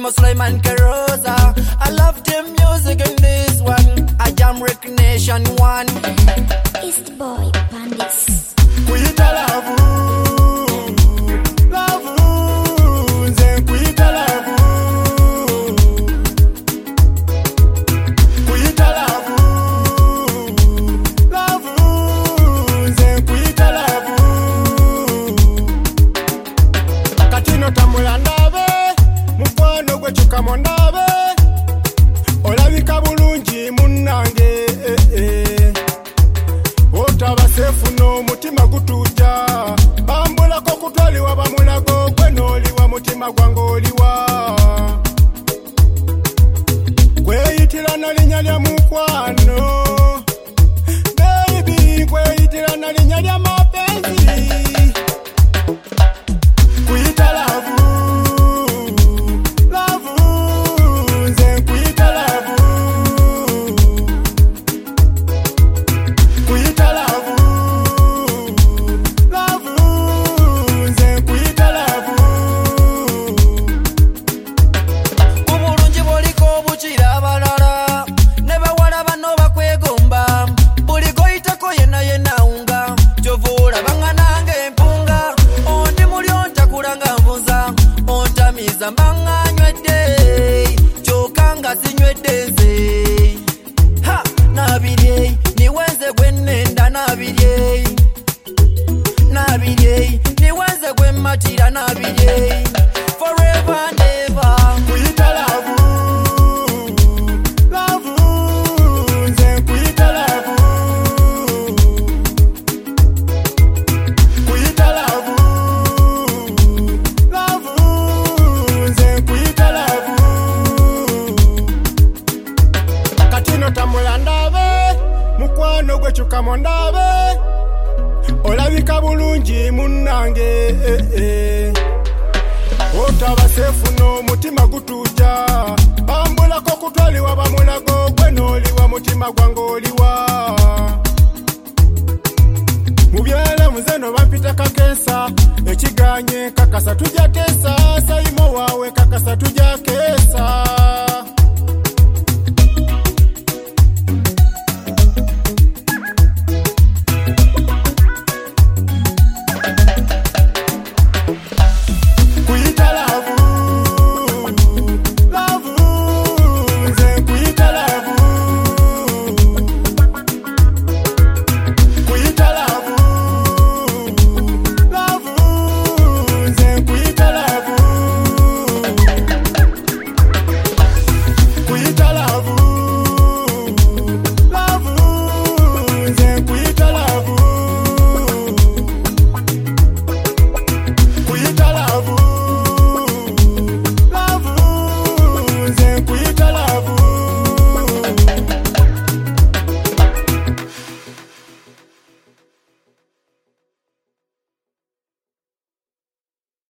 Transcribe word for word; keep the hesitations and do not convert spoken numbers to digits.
Nemo Sulaiman Kerosa. I love the music in this one. I jam recognition one. It's the boy Pandis. Kuita lavu, lavu, nze kuita lavu. Kuita lavu, lavu, nze kuita lavu. Katino tamula ndabe, mukwano gwe chukamo ndabe. Olabika bulungi munnange eh, eh. Otaba sefu no mutima gutuja. Bambula ko kutwaliwa bamulago gwe noliwa mutima gwango oliwa. Kweyitira na linya lya mukwano. Baby kweyitira na linya lya mapenzi. Kuita lavu, lavu, nze kuita lavu. Kuita lavu, lavu, nze kuita lavu. Ubulungi buliko bukira abalala. Ne bawala bano bakwegomba. Buli goyitako yenna yenna unga. Kyovula bangana ng'empunga. Ondi muli ontakulanga nvunza. Ontamiza mbanga nywedde. Kyokka nga sinywedde nze. Ha! Nabirye, niwenze gwe nnenda nabirye. Nabirye, niwenze gwe mmatira nabirye. Forever and ever. Kuita lavu, lavu, nze kuita lavu. Kuita lavu, lavu, nze kuita lavu. Katino tamula ndabe, mukwano gwe chukamo ndabe. Olabika bulungi munnange eh, eh. Otaba sefu no mutima gutuja. Bambula ko kutwaliwa bamulago gwe noliwa mutima gwango oliwa. Mubyala muzeno bampita kakesa. Ekiganye kakasa tujja tesa. Sayimo